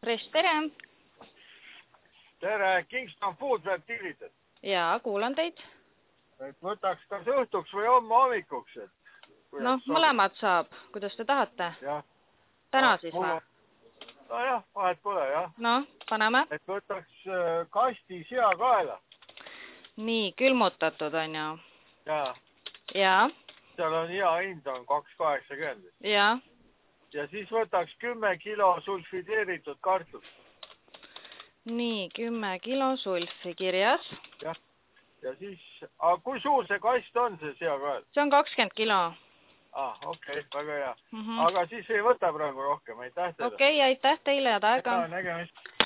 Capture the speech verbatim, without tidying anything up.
Fresh, tere! Tere, Kingston Food fertiilitud. Jaa, kuulan teid. Et võtaks kas õhtuks või homme hommikuks. Noh, mõlemad saab. Kuidas te tahate? Jah. Täna no, siis või? No jah, vahet pole, jah. No, paneme. Et võtaks kasti seakaela. Nii, külmutatud on ju. Jaa. Jaa. Seal on hea hind, on kaks kaheksakümmend. Jaa. Ja siis võtaks kümme kilo sulfideeritud kartut. Nii, kümme kilo sulfi kirjas. Jah. Ja siis, aga kui suur see kast on, see seakael? See on kakskümmend kilo. Ah, okei, okay, väga hea. Mm -hmm. Aga siis ei võta praegu rohkem, aitäh teile. Okei, okay, aitäh teile ja aega. Nägemist.